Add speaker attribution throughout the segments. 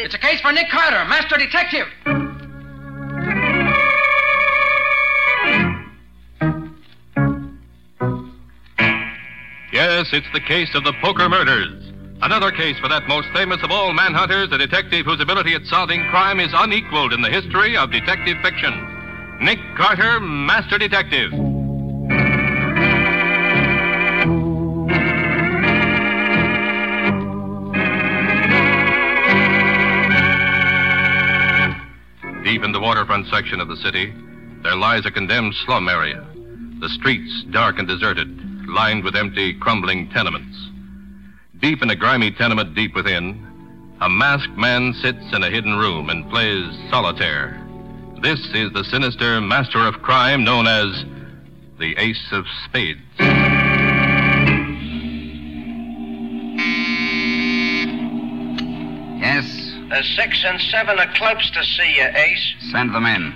Speaker 1: It's a case for Nick Carter, master detective.
Speaker 2: Yes, it's the case of the Poker Murders. Another case for that most famous of all manhunters, a detective whose ability at solving crime is unequaled in the history of detective fiction. Nick Carter, master detective. Deep in the waterfront section of the city, there lies a condemned slum area. The streets dark and deserted, lined with empty, crumbling tenements. Deep in a grimy tenement deep within, a masked man sits in a hidden room and plays solitaire. This is the sinister master of crime known as the Ace of Spades.
Speaker 3: Yes?
Speaker 4: 6 and 7 are clubs to see you, Ace.
Speaker 3: Send them in.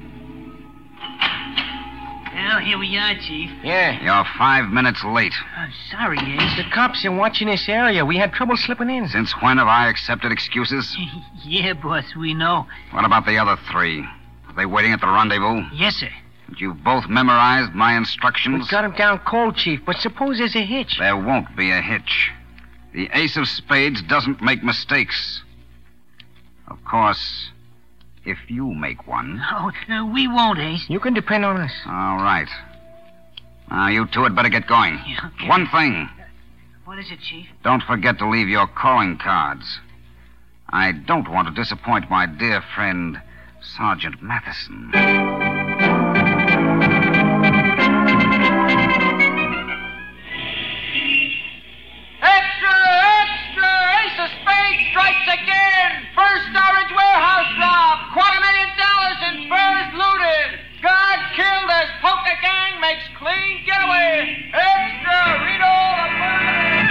Speaker 5: Well, here we are, Chief.
Speaker 1: Yeah.
Speaker 3: You're 5 minutes late.
Speaker 5: I'm sorry, Ace.
Speaker 1: The cops are watching this area. We had trouble slipping in.
Speaker 3: Since when have I accepted excuses?
Speaker 5: Yeah, boss, we know.
Speaker 3: What about the other 3? Are they waiting at the rendezvous?
Speaker 5: Yes, sir.
Speaker 3: And you've both memorized my instructions?
Speaker 1: We got him down cold, Chief, but suppose there's a hitch.
Speaker 3: There won't be a hitch. The Ace of Spades doesn't make mistakes. Of course, if you make one.
Speaker 5: Oh, we won't, Ace.
Speaker 1: You can depend on us.
Speaker 3: All right. Now, you two had better get going.
Speaker 5: Yeah, okay.
Speaker 3: One thing.
Speaker 5: What is it, Chief?
Speaker 3: Don't forget to leave your calling cards. I don't want to disappoint my dear friend, Sergeant Matheson.
Speaker 6: Extra! Extra! Ace of Spades strikes again! First Orange warehouse rob! $250,000 in furs looted! Guard killed as poker gang makes clean getaway! Extra! Read all about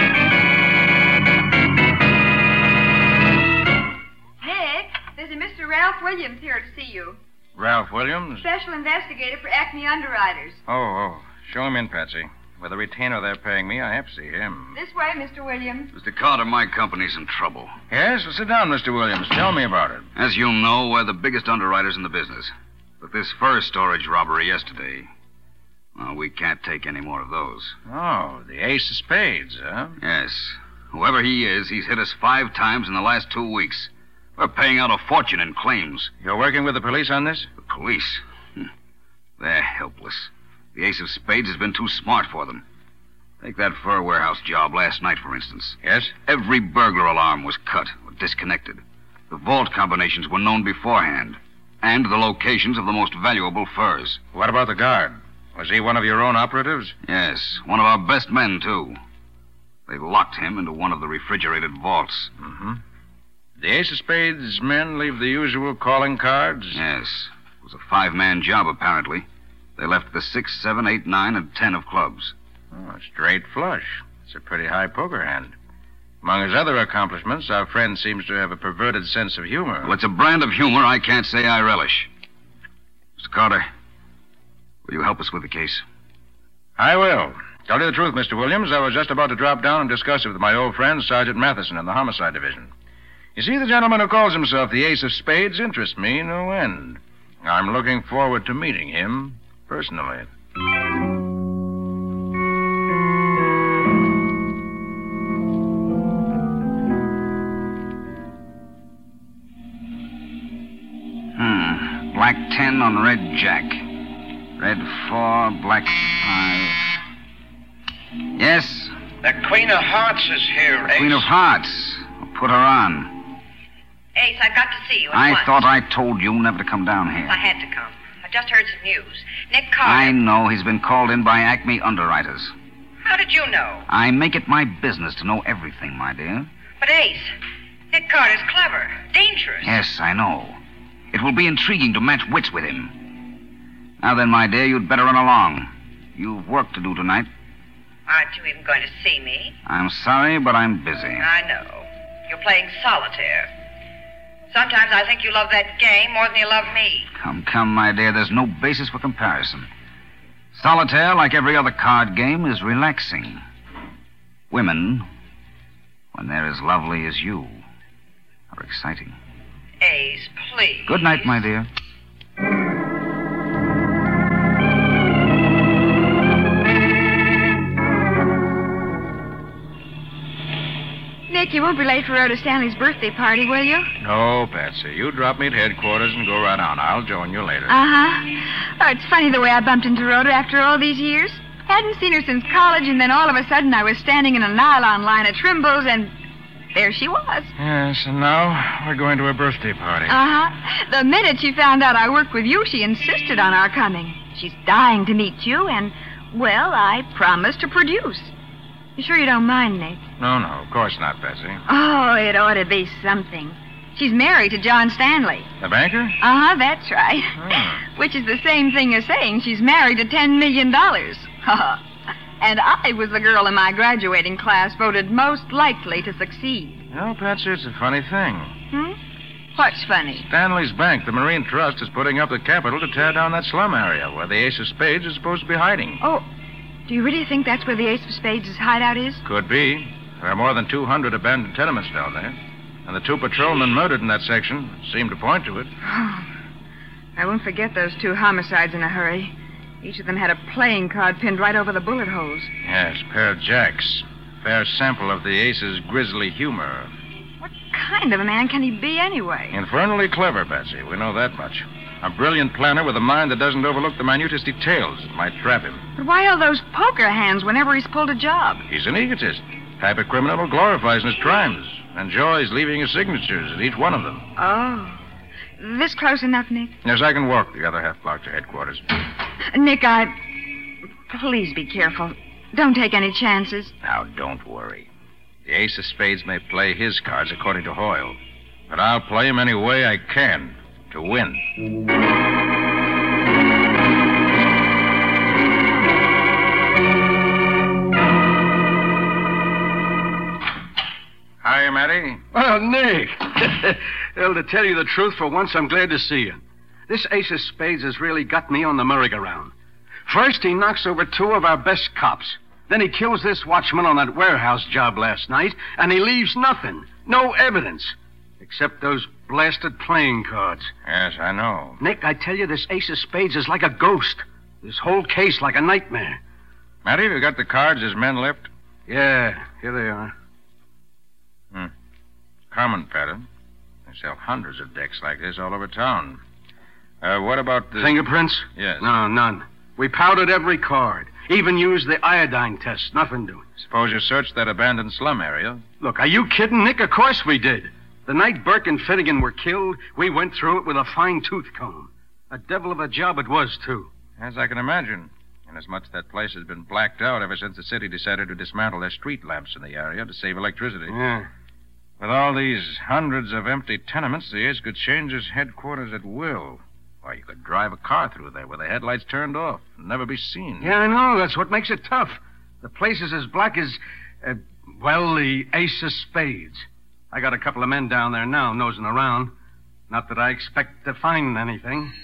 Speaker 6: it!
Speaker 7: Nick, there's a Mr. Ralph Williams here to see you.
Speaker 8: Ralph Williams?
Speaker 7: Special investigator for Acme Underwriters.
Speaker 8: Oh. Show him in, Patsy. With the retainer they're paying me, I have to see him.
Speaker 7: This way, Mr. Williams.
Speaker 3: Mr. Carter, my company's in trouble.
Speaker 8: Yes? Well, sit down, Mr. Williams. Tell me about it.
Speaker 3: As you know, we're the biggest underwriters in the business. But this fur storage robbery yesterday, well, we can't take any more of those.
Speaker 8: Oh, the Ace of Spades, huh?
Speaker 3: Yes. Whoever he is, he's hit us 5 times in the last 2 weeks. We're paying out a fortune in claims.
Speaker 8: You're working with the police on this?
Speaker 3: The police? They're helpless. The Ace of Spades has been too smart for them. Take that fur warehouse job last night, for instance.
Speaker 8: Yes?
Speaker 3: Every burglar alarm was cut or disconnected. The vault combinations were known beforehand. And the locations of the most valuable furs.
Speaker 8: What about the guard? Was he one of your own operatives?
Speaker 3: Yes, one of our best men, too. They locked him into one of the refrigerated vaults.
Speaker 8: Mm-hmm. The Ace of Spades men leave the usual calling cards?
Speaker 3: Yes. It was a 5-man job, apparently. They left the 6, 7, 8, 9, and 10 of clubs.
Speaker 8: Oh, straight flush. It's a pretty high poker hand. Among his other accomplishments, our friend seems to have a perverted sense of humor.
Speaker 3: Well, it's a brand of humor I can't say I relish. Mr. Carter, will you help us with the case?
Speaker 8: I will. Tell you the truth, Mr. Williams, I was just about to drop down and discuss it with my old friend, Sergeant Matheson, in the Homicide Division. You see, the gentleman who calls himself the Ace of Spades interests me no end. I'm looking forward to meeting him personally.
Speaker 3: Black 10 on red jack. Red 4, black 5. Yes?
Speaker 4: The Queen of Hearts is here, Ace.
Speaker 3: Queen of Hearts. I'll put her on.
Speaker 9: Ace, I've got to see you at
Speaker 3: I
Speaker 9: once.
Speaker 3: thought I told you never to come down here.
Speaker 9: I had to come. I just heard some news. Nick Carter.
Speaker 3: I know. He's been called in by Acme Underwriters.
Speaker 9: How did you know?
Speaker 3: I make it my business to know everything, my dear.
Speaker 9: But, Ace, Nick Carter's clever, dangerous.
Speaker 3: Yes, I know. It will be intriguing to match wits with him. Now then, my dear, you'd better run along. You've work to do tonight.
Speaker 9: Aren't you even going to see me?
Speaker 3: I'm sorry, but I'm busy.
Speaker 9: I know. You're playing solitaire. Sometimes I think you love that game more than you love me.
Speaker 3: Come, my dear. There's no basis for comparison. Solitaire, like every other card game, is relaxing. Women, when they're as lovely as you, are exciting.
Speaker 9: Ace, please.
Speaker 3: Good night, my dear.
Speaker 7: Nick, you won't be late for Rhoda Stanley's birthday party, will you?
Speaker 8: No, Patsy. You drop me at headquarters and go right on. I'll join you later.
Speaker 7: Uh-huh. Oh, it's funny the way I bumped into Rhoda after all these years. Hadn't seen her since college, and then all of a sudden I was standing in a nylon line at Trimble's, and there she was.
Speaker 8: Yes, and now we're going to a birthday party.
Speaker 7: Uh-huh. The minute she found out I worked with you, she insisted on our coming. She's dying to meet you, and, well, I promised to produce. You sure you don't mind, Nick?
Speaker 8: No, of course not, Patsy.
Speaker 7: Oh, it ought to be something. She's married to John Stanley.
Speaker 8: The banker?
Speaker 7: Uh-huh, that's right.
Speaker 8: Oh.
Speaker 7: Which is the same thing as saying she's married to $10 million. And I was the girl in my graduating class voted most likely to succeed.
Speaker 8: Well, Patsy, it's a funny thing.
Speaker 7: What's funny?
Speaker 8: Stanley's Bank, the Marine Trust, is putting up the capital to tear down that slum area where the Ace of Spades is supposed to be hiding.
Speaker 7: Oh, do you really think that's where the Ace of Spades' hideout is?
Speaker 8: Could be. There are more than 200 abandoned tenements down there. And the 2 patrolmen murdered in that section seem to point to it.
Speaker 7: I won't forget those 2 homicides in a hurry. Each of them had a playing card pinned right over the bullet holes.
Speaker 8: Yes, a pair of jacks. Fair sample of the Ace's grisly humor.
Speaker 7: What kind of a man can he be anyway?
Speaker 8: Infernally clever, Patsy. We know that much. A brilliant planner with a mind that doesn't overlook the minutest details that might trap him.
Speaker 7: But why all those poker hands whenever he's pulled a job?
Speaker 8: He's an egotist. Type of criminal who glorifies his crimes. Enjoys leaving his signatures at each one of them.
Speaker 7: Oh. This close enough, Nick?
Speaker 8: Yes, I can walk the other half block to headquarters.
Speaker 7: Nick, Please be careful. Don't take any chances.
Speaker 8: Now, don't worry. The Ace of Spades may play his cards according to Hoyle. But I'll play him any way I can to win. Hi, Matty.
Speaker 10: Well, Nick. Well, to tell you the truth, for once, I'm glad to see you. This Ace of Spades has really got me on the merry-go-round. First, he knocks over 2 of our best cops. Then he kills this watchman on that warehouse job last night, and he leaves nothing. No evidence. Except those blasted playing cards.
Speaker 8: Yes, I know.
Speaker 10: Nick, I tell you, this Ace of Spades is like a ghost. This whole case like a nightmare.
Speaker 8: Matty, have you got the cards his men left?
Speaker 10: Yeah, here they are.
Speaker 8: Common pattern. They sell hundreds of decks like this all over town. What about the...
Speaker 10: Fingerprints?
Speaker 8: Yes.
Speaker 10: No, none. We powdered every card. Even used the iodine test. Nothing doing.
Speaker 8: Suppose you searched that abandoned slum area.
Speaker 10: Look, are you kidding, Nick? Of course we did. The night Burke and Finnegan were killed, we went through it with a fine-tooth comb. A devil of a job it was, too.
Speaker 8: As I can imagine. Inasmuch that place has been blacked out ever since the city decided to dismantle their street lamps in the area to save electricity.
Speaker 10: Yeah.
Speaker 8: With all these hundreds of empty tenements, the Ace could change his headquarters at will. Why, you could drive a car through there with the headlights turned off and never be seen.
Speaker 10: Yeah, I know. That's what makes it tough. The place is as black as, the Ace of Spades. I got a couple of men down there now nosing around. Not that I expect to find anything.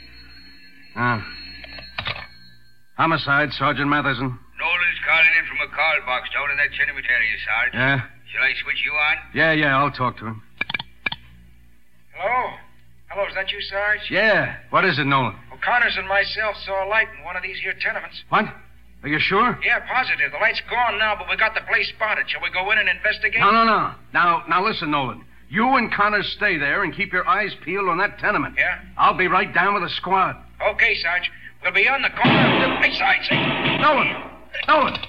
Speaker 10: Homicide, Sergeant Matheson.
Speaker 11: Nolan's calling in from a call box down in that tenement area, Sarge.
Speaker 10: Yeah?
Speaker 11: Shall I switch you on?
Speaker 10: Yeah, I'll talk to him.
Speaker 12: Hello, is that you, Sarge?
Speaker 10: Yeah. What is it, Nolan?
Speaker 12: O'Connor's and myself saw a light in one of these here tenements.
Speaker 10: What? Are you sure?
Speaker 12: Yeah, positive. The light's gone now, but we got the place spotted. Shall we go in and investigate?
Speaker 10: No. Now listen, Nolan. You and Connor stay there and keep your eyes peeled on that tenement.
Speaker 12: Yeah?
Speaker 10: I'll be right down with a squad.
Speaker 12: Okay, Sarge. We'll be on the corner of the... Hey, Sarge, say...
Speaker 10: Nolan!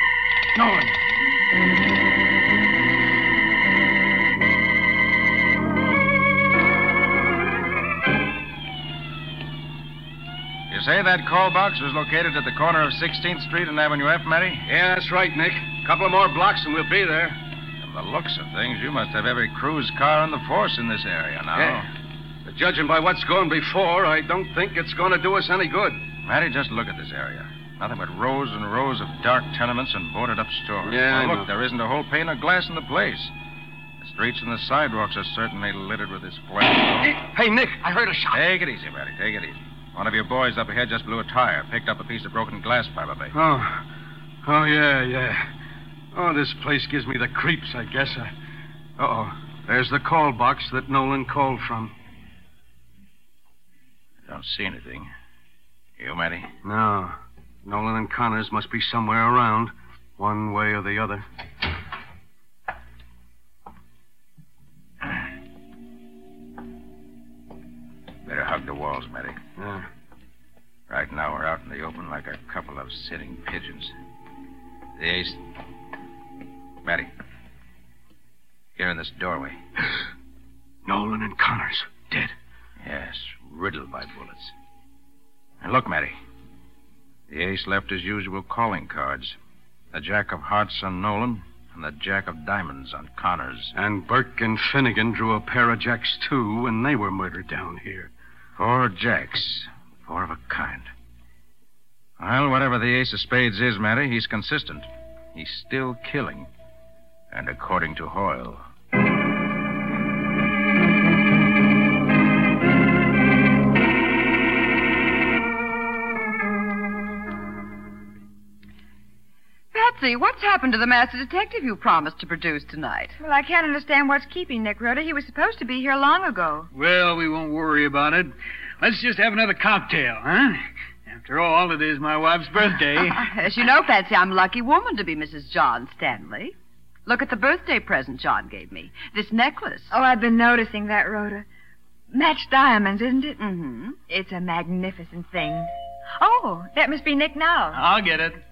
Speaker 8: You say that call box was located at the corner of 16th Street and Avenue F, Matty?
Speaker 10: Yeah, that's right, Nick. A couple of more blocks and we'll be there.
Speaker 8: From the looks of things, you must have every cruise car in the force in this area now.
Speaker 10: Yeah. But judging by what's gone before, I don't think it's going to do us any good.
Speaker 8: Matty, just look at this area. Nothing but rows and rows of dark tenements and boarded-up stores.
Speaker 10: Yeah,
Speaker 8: Look, there isn't a whole pane of glass in the place. The streets and the sidewalks are certainly littered with this place.
Speaker 10: Hey, Nick, I heard a shot.
Speaker 8: Take it easy, Matty. Take it easy. One of your boys up ahead just blew a tire. Picked up a piece of broken glass, probably.
Speaker 10: Oh, yeah. Oh, this place gives me the creeps, I guess. Uh-oh. There's the call box that Nolan called from.
Speaker 8: don't see anything. You, Matty?
Speaker 10: No. Nolan and Connors must be somewhere around, one way or the other.
Speaker 8: Better hug the walls, Matty.
Speaker 10: Yeah.
Speaker 8: Right now we're out in the open like a couple of sitting pigeons. The ace... Matty. Here in this doorway.
Speaker 10: Nolan and Connors, dead.
Speaker 8: Yes, riddled by bullets. And look, Matty. The ace left his usual calling cards. The jack of hearts on Nolan and the jack of diamonds on Connors.
Speaker 10: And Burke and Finnegan drew a pair of jacks, too, when they were murdered down here.
Speaker 8: 4 jacks. 4 of a kind. Well, whatever the ace of spades is, Matty, he's consistent. He's still killing. And according to Hoyle...
Speaker 13: Patsy, what's happened to the master detective you promised to produce tonight?
Speaker 7: Well, I can't understand what's keeping Nick, Rhoda. He was supposed to be here long ago.
Speaker 14: Well, we won't worry about it. Let's just have another cocktail, huh? After all, it is my wife's birthday.
Speaker 13: As you know, Patsy, I'm a lucky woman to be Mrs. John Stanley. Look at the birthday present John gave me. This necklace.
Speaker 7: Oh, I've been noticing that, Rhoda. Matched diamonds, isn't it?
Speaker 13: Mm-hmm.
Speaker 7: It's a magnificent thing. Oh, that must be Nick now.
Speaker 14: I'll get it.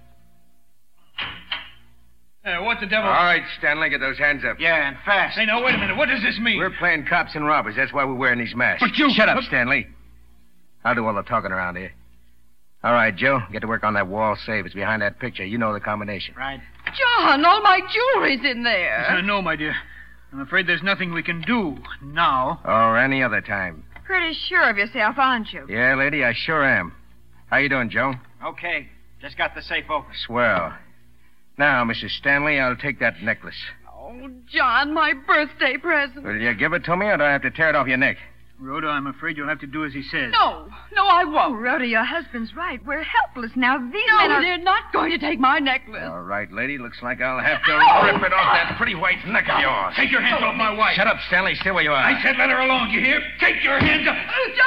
Speaker 14: What the devil?
Speaker 15: All right, Stanley, get those hands up.
Speaker 14: Yeah, and fast. Hey, now, wait a minute. What does this mean?
Speaker 15: We're playing cops and robbers. That's why we're wearing these masks.
Speaker 14: But you...
Speaker 15: Shut up, Stanley. I'll do all the talking around here. All right, Joe, get to work on that wall safe. It's behind that picture. You know the combination.
Speaker 14: Right.
Speaker 13: John, all my jewelry's in there.
Speaker 14: No, my dear. I'm afraid there's nothing we can do now.
Speaker 15: Or any other time.
Speaker 7: Pretty sure of yourself, aren't you?
Speaker 15: Yeah, lady, I sure am. How you doing, Joe?
Speaker 14: Okay. Just got the safe open.
Speaker 15: Swell. Now, Mrs. Stanley, I'll take that necklace.
Speaker 13: Oh, John, my birthday present.
Speaker 15: Will you give it to me, or do I have to tear it off your neck?
Speaker 14: Rhoda, I'm afraid you'll have to do as he says.
Speaker 13: No, I
Speaker 7: Oh,
Speaker 13: won't.
Speaker 7: Rhoda, your husband's right. We're helpless now. These
Speaker 13: No,
Speaker 7: men are...
Speaker 13: they're not going to take my necklace.
Speaker 15: All right, lady, looks like I'll have to rip it off that pretty white neck of yours.
Speaker 14: Take your hands off my wife.
Speaker 15: Shut up, Stanley. Stay where you are.
Speaker 14: I said let her alone, you hear? Take your hands up.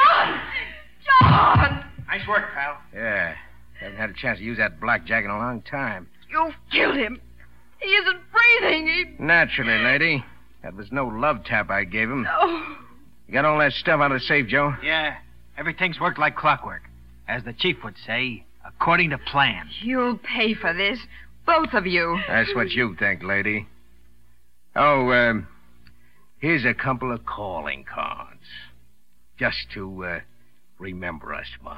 Speaker 13: John!
Speaker 14: Nice work, pal.
Speaker 15: Yeah. Haven't had a chance to use that blackjack in a long time.
Speaker 13: You've killed him. He isn't breathing.
Speaker 15: Naturally, lady. That was no love tap I gave him.
Speaker 13: Oh.
Speaker 15: You got all that stuff out of the safe, Joe?
Speaker 16: Yeah. Everything's worked like clockwork. As the chief would say, according to plan.
Speaker 7: You'll pay for this. Both of you.
Speaker 15: That's what you think, lady. Oh, here's a couple of calling cards. Just to, remember us by.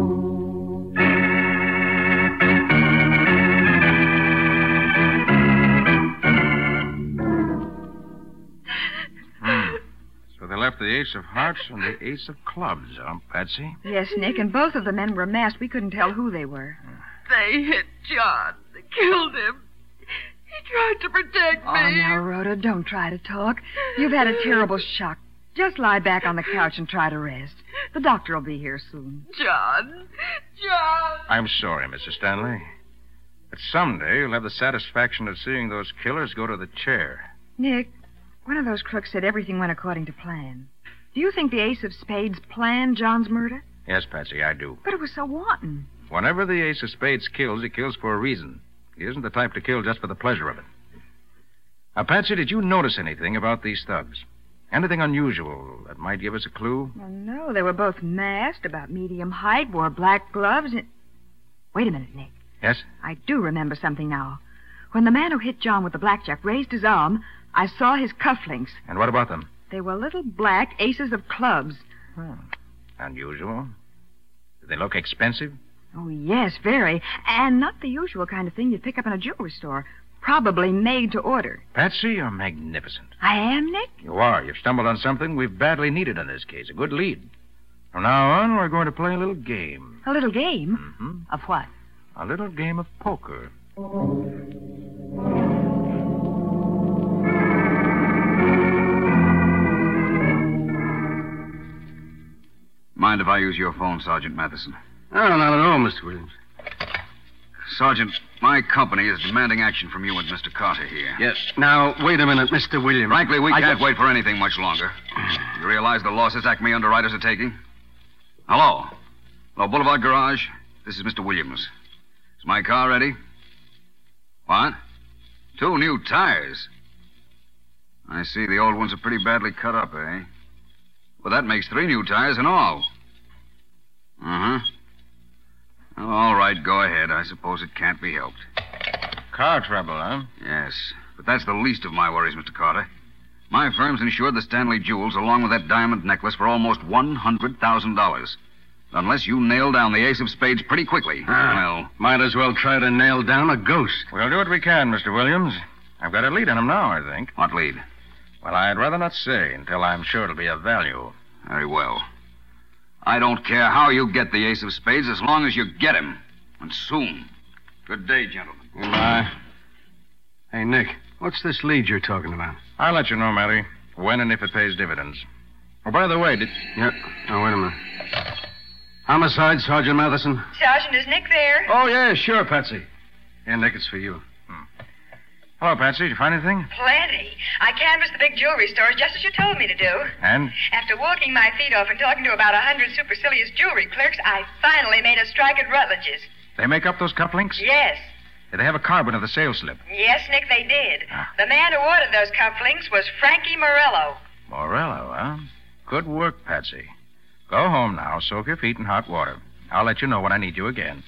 Speaker 8: So they left the ace of hearts and the ace of clubs, huh, Patsy?
Speaker 7: Yes, Nick, and both of the men were masked. We couldn't tell who they were.
Speaker 13: They hit John. They killed him. He tried to protect me.
Speaker 7: Oh, now, Rhoda, don't try to talk. You've had a terrible shock. Just lie back on the couch and try to rest. The doctor will be here soon.
Speaker 13: John.
Speaker 8: I'm sorry, Mrs. Stanley. But someday you'll have the satisfaction of seeing those killers go to the chair.
Speaker 7: Nick, one of those crooks said everything went according to plan. Do you think the ace of spades planned John's murder?
Speaker 8: Yes, Patsy, I do.
Speaker 7: But it was so wanton.
Speaker 8: Whenever the ace of spades kills, he kills for a reason. He isn't the type to kill just for the pleasure of it. Now, Patsy, did you notice anything about these thugs? Anything unusual that might give us a clue?
Speaker 7: Well, no, they were both masked, about medium height, wore black gloves, and... Wait a minute, Nick.
Speaker 8: Yes?
Speaker 7: I do remember something now. When the man who hit John with the blackjack raised his arm, I saw his cufflinks.
Speaker 8: And what about them?
Speaker 7: They were little black aces of clubs.
Speaker 8: Unusual. Did they look expensive?
Speaker 7: Oh, yes, very. And not the usual kind of thing you'd pick up in a jewelry store. Probably made to order.
Speaker 8: Patsy, you're magnificent.
Speaker 7: I am, Nick?
Speaker 8: You are. You've stumbled on something we've badly needed in this case. A good lead. From now on, we're going to play a little game.
Speaker 7: A little game?
Speaker 8: Mm-hmm.
Speaker 7: Of what?
Speaker 8: A little game of poker.
Speaker 3: Mind if I use your phone, Sergeant Matheson?
Speaker 10: Oh, not at all, Mr. Williams.
Speaker 3: Sergeant, my company is demanding action from you and Mr. Carter here.
Speaker 10: Yes. Now, wait a minute, Mr. Williams.
Speaker 3: Frankly, we can't wait for anything much longer. You realize the losses Acme underwriters are taking? Hello. Hello, Boulevard Garage. This is Mr. Williams. Is my car ready? What? 2 new tires? I see the old ones are pretty badly cut up, eh? Well, that makes 3 new tires in all. Uh-huh. Oh, all right, go ahead. I suppose it can't be helped.
Speaker 8: Car trouble, huh?
Speaker 3: Yes, but that's the least of my worries, Mr. Carter. My firm's insured the Stanley jewels along with that diamond necklace for almost $100,000. Unless you nail down the ace of spades pretty quickly.
Speaker 10: Well, might as well try to nail down a ghost.
Speaker 8: We'll do what we can, Mr. Williams. I've got a lead on him now, I think.
Speaker 3: What lead?
Speaker 8: Well, I'd rather not say until I'm sure it'll be of value.
Speaker 3: Very well. I don't care how you get the ace of spades as long as you get him. And soon. Good day, gentlemen.
Speaker 10: Goodbye. Hey, Nick, what's this lead you're talking about?
Speaker 8: I'll let you know, Matty, when and if it pays dividends. Oh, by the way,
Speaker 10: Yep. Oh, wait a minute. Homicide, Sergeant Matheson.
Speaker 9: Sergeant, is Nick there?
Speaker 10: Oh, yeah, sure, Patsy. Yeah, Nick, it's for you.
Speaker 8: Hello, Patsy. Did you find anything?
Speaker 9: Plenty. I canvassed the big jewelry stores just as you told me to do.
Speaker 8: And?
Speaker 9: After walking my feet off and talking to about 100 supercilious jewelry clerks, I finally made a strike at Rutledge's.
Speaker 8: They make up those cufflinks?
Speaker 9: Yes.
Speaker 8: Did they have a carbon of the sales slip?
Speaker 9: Yes, Nick, they did. The man who ordered those cufflinks was Frankie Morello.
Speaker 8: Morello, huh? Good work, Patsy. Go home now. Soak your feet in hot water. I'll let you know when I need you again.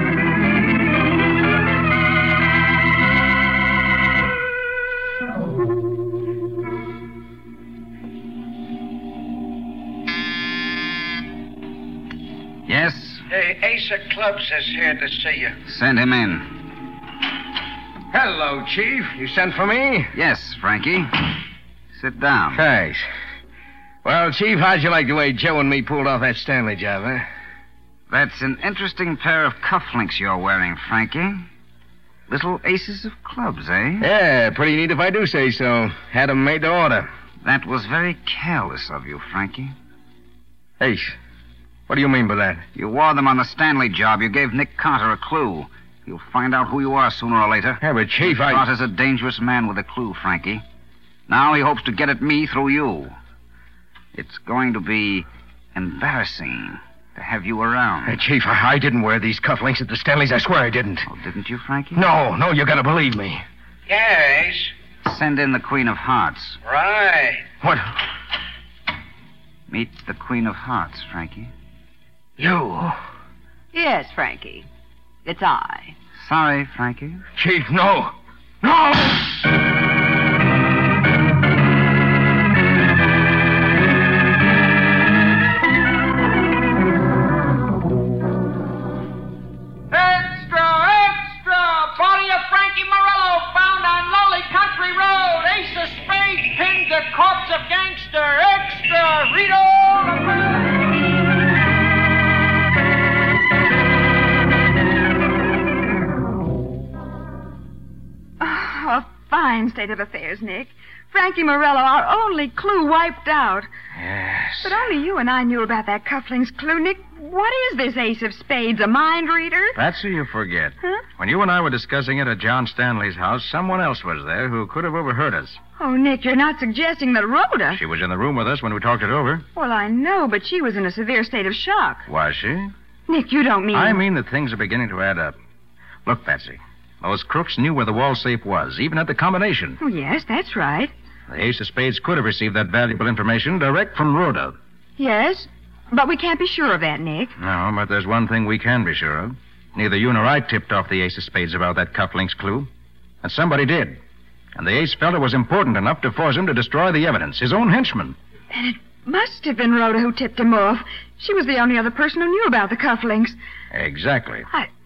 Speaker 3: Yes?
Speaker 4: The Ace of Clubs is here to see you.
Speaker 3: Send him in.
Speaker 15: Hello, Chief. You sent for me?
Speaker 3: Yes, Frankie. Sit down.
Speaker 15: Thanks. Well, Chief, how'd you like the way Joe and me pulled off that Stanley job, huh?
Speaker 3: That's an interesting pair of cufflinks you're wearing, Frankie. Little aces of clubs, eh?
Speaker 15: Yeah, pretty neat if I do say so. Had 'em made to order.
Speaker 3: That was very careless of you, Frankie.
Speaker 15: Ace, what do you mean by that?
Speaker 3: You wore them on the Stanley job. You gave Nick Carter a clue. You'll find out who you are sooner or later.
Speaker 15: Yeah, but Chief,
Speaker 3: Nick Carter's a dangerous man with a clue, Frankie. Now he hopes to get at me through you. It's going to be embarrassing to have you around.
Speaker 15: Hey, Chief, I didn't wear these cufflinks at the Stanleys. I swear I didn't.
Speaker 3: Oh, didn't you, Frankie?
Speaker 15: No, you gotta believe me.
Speaker 4: Yeah, Ace.
Speaker 3: Send in the Queen of Hearts.
Speaker 4: Right.
Speaker 15: What?
Speaker 3: Meet the Queen of Hearts, Frankie.
Speaker 15: You?
Speaker 13: Yes, Frankie. It's I.
Speaker 3: Sorry, Frankie.
Speaker 15: Chief, no. No!
Speaker 6: Corpse of gangster, extra, Rito!
Speaker 7: A fine state of affairs, Nick. Frankie Morello, our only clue, wiped out.
Speaker 8: Yes.
Speaker 7: But only you and I knew about that cufflinks clue. Nick, what is this ace of spades, a mind reader?
Speaker 8: Patsy, you forget.
Speaker 7: Huh?
Speaker 8: When you and I were discussing it at John Stanley's house, someone else was there who could have overheard us.
Speaker 7: Oh, Nick, you're not suggesting that Rhoda...
Speaker 8: She was in the room with us when we talked it over.
Speaker 7: Well, I know, but she was in a severe state of shock.
Speaker 8: Was she?
Speaker 7: Nick, you don't mean...
Speaker 8: I mean that things are beginning to add up. Look, Patsy, those crooks knew where the wall safe was, even at the combination.
Speaker 7: Oh, yes, that's right.
Speaker 8: The ace of spades could have received that valuable information direct from Rhoda.
Speaker 7: Yes, but we can't be sure of that, Nick.
Speaker 8: No, but there's one thing we can be sure of. Neither you nor I tipped off the ace of spades about that cufflinks clue. And somebody did. And the ace felt it was important enough to force him to destroy the evidence, his own henchman.
Speaker 7: Then it must have been Rhoda who tipped him off. She was the only other person who knew about the cufflinks.
Speaker 8: Exactly.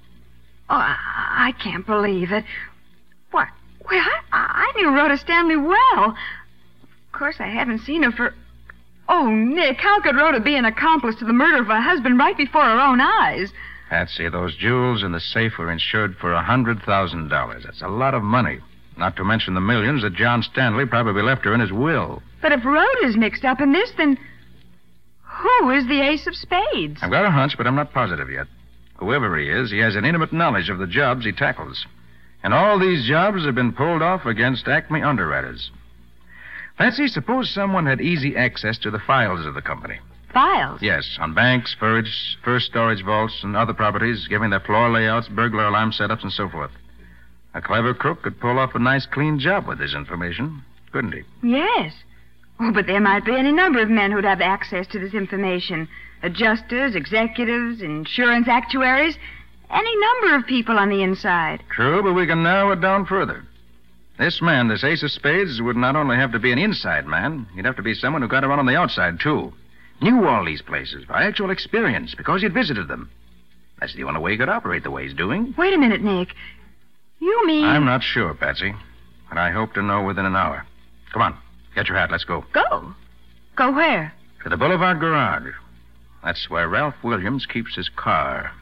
Speaker 7: I can't believe it. What? Well, I knew Rhoda Stanley well. Of course, I haven't seen her for... Oh, Nick, how could Rhoda be an accomplice to the murder of her husband right before her own eyes?
Speaker 8: Patsy, those jewels in the safe were insured for $100,000. That's a lot of money. Not to mention the millions that John Stanley probably left her in his will.
Speaker 7: But if Rhoda's mixed up in this, then who is the ace of spades?
Speaker 8: I've got a hunch, but I'm not positive yet. Whoever he is, he has an intimate knowledge of the jobs he tackles. And all these jobs have been pulled off against Acme underwriters. Patsy, suppose someone had easy access to the files of the company.
Speaker 7: Files?
Speaker 8: Yes, on banks, first storage vaults, and other properties, giving their floor layouts, burglar alarm setups, and so forth. A clever crook could pull off a nice, clean job with this information, couldn't he?
Speaker 7: Yes. Oh, but there might be any number of men who'd have access to this information. Adjusters, executives, insurance actuaries, any number of people on the inside.
Speaker 8: True, but we can narrow it down further. This man, this ace of spades, would not only have to be an inside man, he'd have to be someone who got around on the outside, too. Knew all these places by actual experience because he'd visited them. That's the only way he could operate the way he's doing.
Speaker 7: Wait a minute, Nick. You mean...
Speaker 8: I'm not sure, Patsy, but I hope to know within an hour. Come on, get your hat, let's go.
Speaker 7: Go? Go where?
Speaker 8: To the Boulevard Garage. That's where Ralph Williams keeps his car.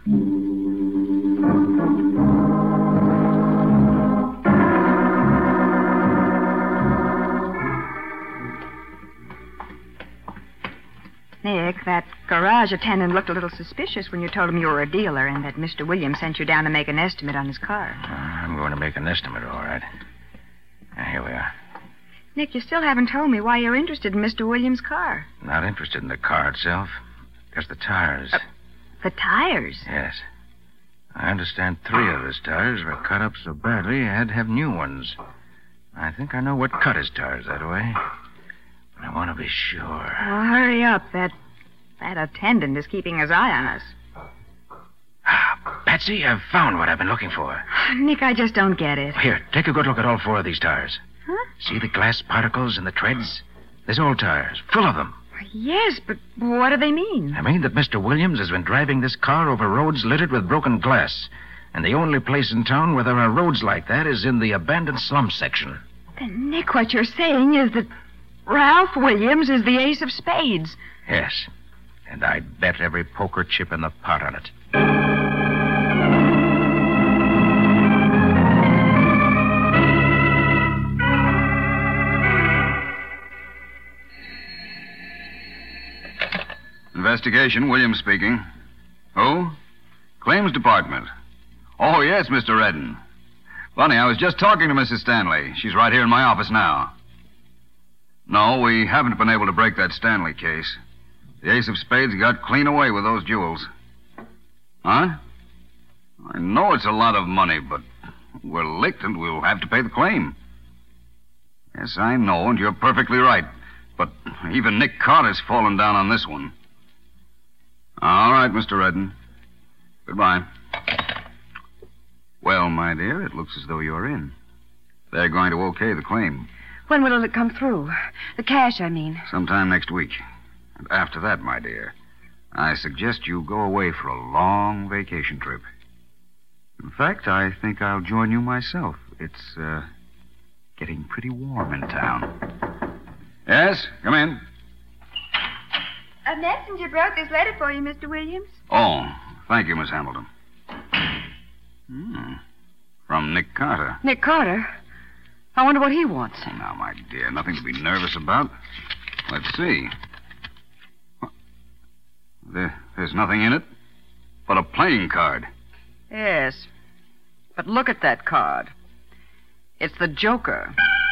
Speaker 7: Nick, that garage attendant looked a little suspicious when you told him you were a dealer and that Mr. Williams sent you down to make an estimate on his car.
Speaker 8: I'm going to make an estimate, all right. Here we are.
Speaker 7: Nick, you still haven't told me why you're interested in Mr. Williams' car.
Speaker 8: Not interested in the car itself. Just the tires.
Speaker 7: The tires?
Speaker 8: Yes. I understand 3 of his tires were cut up so badly I had to have new ones. I think I know what cut his tires that way. But I want to be sure.
Speaker 7: Well, hurry up. That attendant is keeping his eye on us.
Speaker 8: Patsy, I've found what I've been looking for.
Speaker 7: Nick, I just don't get it.
Speaker 8: Here, take a good look at all 4 of these tires.
Speaker 7: Huh?
Speaker 8: See the glass particles in the treads? There's old tires, full of them.
Speaker 7: Yes, but what do they mean?
Speaker 8: I mean that Mr. Williams has been driving this car over roads littered with broken glass. And the only place in town where there are roads like that is in the abandoned slum section.
Speaker 7: Then, Nick, what you're saying is that Ralph Williams is the ace of spades.
Speaker 8: Yes. And I'd bet every poker chip in the pot on it.
Speaker 3: Investigation, Williams speaking. Who? Claims Department. Oh, yes, Mr. Redden. Funny, I was just talking to Mrs. Stanley. She's right here in my office now. No, we haven't been able to break that Stanley case. The ace of spades got clean away with those jewels. Huh? I know it's a lot of money, but we're licked and we'll have to pay the claim. Yes, I know, and you're perfectly right. But even Nick Carter's fallen down on this one. All right, Mr. Redden. Goodbye. Well, my dear, it looks as though you're in. They're going to okay the claim.
Speaker 13: When will it come through? The cash, I mean.
Speaker 3: Sometime next week. And after that, my dear, I suggest you go away for a long vacation trip. In fact, I think I'll join you myself. It's, getting pretty warm in town. Yes, come in.
Speaker 7: A messenger brought this letter for you, Mr. Williams.
Speaker 3: Oh, thank you, Miss Hamilton. From Nick Carter.
Speaker 13: Nick Carter? I wonder what he wants.
Speaker 3: Now, my dear, nothing to be nervous about. Let's see. There's nothing in it but a playing card.
Speaker 13: Yes. But look at that card. It's the Joker.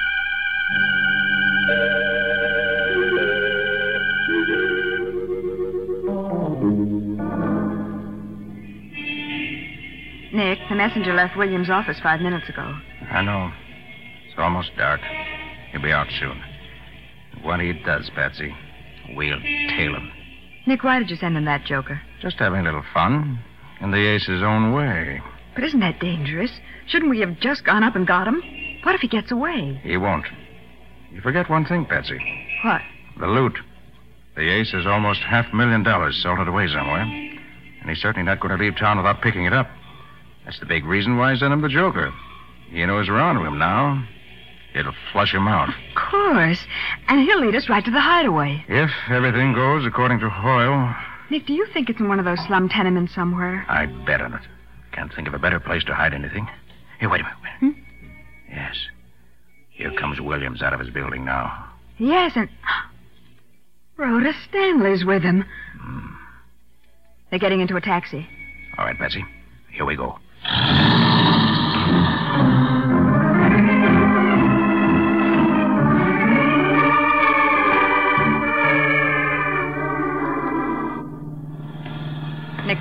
Speaker 7: Nick, the messenger left Williams' office 5 minutes ago.
Speaker 8: I know. It's almost dark. He'll be out soon. When he does, Patsy, we'll tail him.
Speaker 7: Nick, why did you send him that Joker?
Speaker 8: Just having a little fun. In the ace's own way.
Speaker 7: But isn't that dangerous? Shouldn't we have just gone up and got him? What if he gets away?
Speaker 8: He won't. You forget one thing, Patsy.
Speaker 7: What?
Speaker 8: The loot. The ace has almost $500,000 salted away somewhere. And he's certainly not going to leave town without picking it up. That's the big reason why I sent him the Joker. He knows we're on to him now. It'll flush him out.
Speaker 7: Of course. And he'll lead us right to the hideaway.
Speaker 8: If everything goes according to Hoyle.
Speaker 7: Nick, do you think it's in one of those slum tenements somewhere?
Speaker 8: I'd bet on it. Can't think of a better place to hide anything. Hey, wait a minute. Yes. Here comes Williams out of his building now.
Speaker 7: Yes, and Rhoda Stanley's with him. They're getting into a taxi.
Speaker 8: All right, Patsy. Here we go.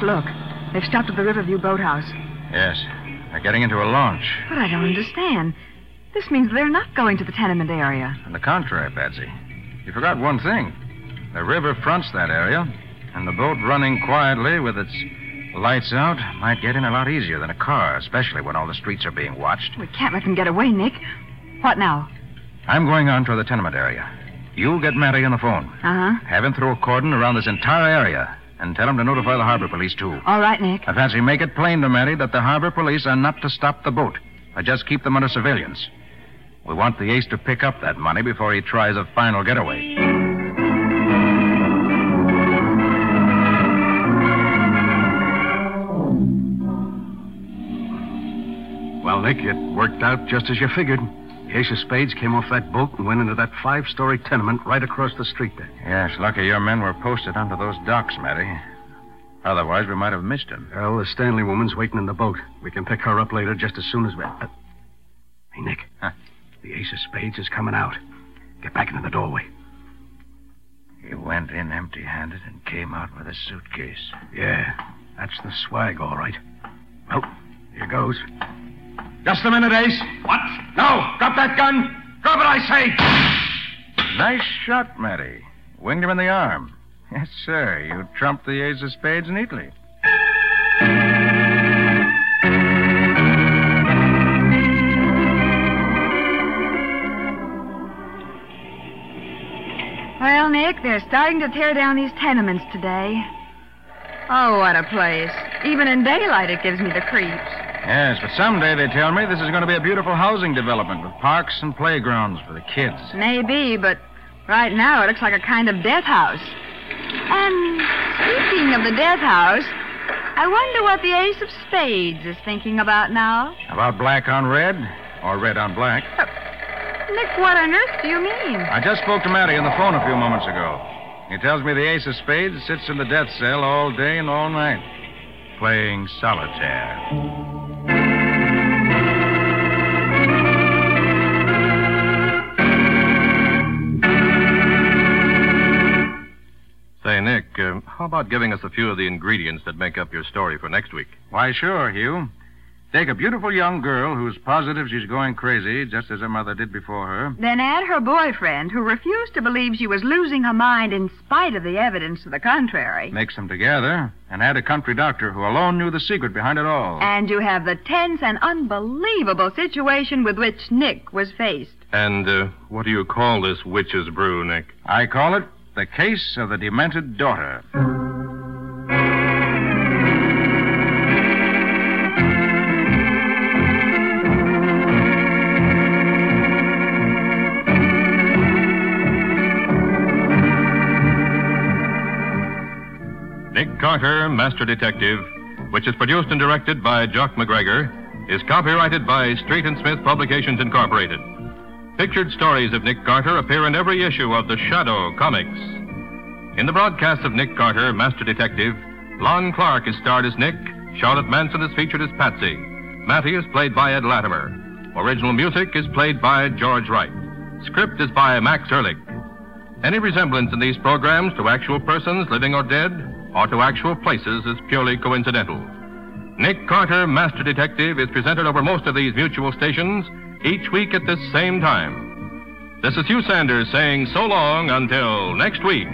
Speaker 7: look. They've stopped at the Riverview boathouse.
Speaker 8: Yes. They're getting into a launch.
Speaker 7: But I don't understand. This means they're not going to the tenement area.
Speaker 8: On the contrary, Patsy. You forgot one thing. The river fronts that area, and the boat running quietly with its lights out might get in a lot easier than a car, especially when all the streets are being watched.
Speaker 7: We can't let them get away, Nick. What now?
Speaker 8: I'm going on to the tenement area. You get Matty on the phone.
Speaker 7: Uh-huh.
Speaker 8: Have him throw a cordon around this entire area, and tell him to notify the harbor police, too.
Speaker 7: All right, Nick.
Speaker 8: I fancy make it plain to Matty that the harbor police are not to stop the boat, but just keep them under surveillance. We want the ace to pick up that money before he tries a final getaway.
Speaker 10: Well, Nick, it worked out just as you figured. The Ace of Spades came off that boat and went into that 5-story tenement right across the street there.
Speaker 8: Yes, lucky your men were posted onto those docks, Matty. Otherwise, we might have missed him.
Speaker 10: Well, the Stanley woman's waiting in the boat. We can pick her up later just as soon as we... Hey, Nick.
Speaker 8: Huh?
Speaker 10: The Ace of Spades is coming out. Get back into the doorway.
Speaker 8: He went in empty-handed and came out with a suitcase.
Speaker 10: Yeah, that's the swag, all right. Well, here goes. Just a minute, Ace. What? No! Drop that gun! Drop it, I say!
Speaker 8: Nice shot, Matty. Winged him in the arm. Yes, sir. You trumped the Ace of Spades neatly.
Speaker 7: Well, Nick, they're starting to tear down these tenements today. Oh, what a place. Even in daylight, it gives me the creeps.
Speaker 8: Yes, but someday, they tell me, this is going to be a beautiful housing development with parks and playgrounds for the kids.
Speaker 7: Maybe, but right now it looks like a kind of death house. And speaking of the death house, I wonder what the Ace of Spades is thinking about now.
Speaker 8: About black on red or red on black?
Speaker 7: Nick, what on earth do you mean?
Speaker 8: I just spoke to Matty on the phone a few moments ago. He tells me the Ace of Spades sits in the death cell all day and all night, playing solitaire.
Speaker 2: Say, Nick, how about giving us a few of the ingredients that make up your story for next week?
Speaker 8: Why, sure, Hugh. Take a beautiful young girl who's positive she's going crazy, just as her mother did before her.
Speaker 7: Then add her boyfriend, who refused to believe she was losing her mind in spite of the evidence to the contrary.
Speaker 8: Mix them together, and add a country doctor who alone knew the secret behind it all.
Speaker 7: And you have the tense and unbelievable situation with which Nick was faced.
Speaker 2: And what do you call this witch's brew, Nick?
Speaker 8: I call it The Case of the Demented Daughter.
Speaker 2: Nick Carter, Master Detective, which is produced and directed by Jock McGregor, is copyrighted by Street & Smith Publications, Incorporated. Pictured stories of Nick Carter appear in every issue of The Shadow comics. In the broadcast of Nick Carter, Master Detective, Lon Clark is starred as Nick, Charlotte Manson is featured as Patsy, Matty is played by Ed Latimer. Original music is played by George Wright. Script is by Max Ehrlich. Any resemblance in these programs to actual persons, living or dead, or to actual places is purely coincidental. Nick Carter, Master Detective, is presented over most of these mutual stations each week at this same time. This is Hugh Sanders saying so long until next week.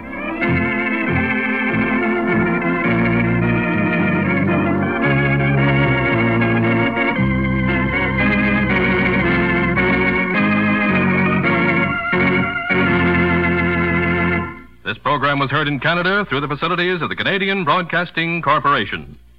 Speaker 2: This program was heard in Canada through the facilities of the Canadian Broadcasting Corporation.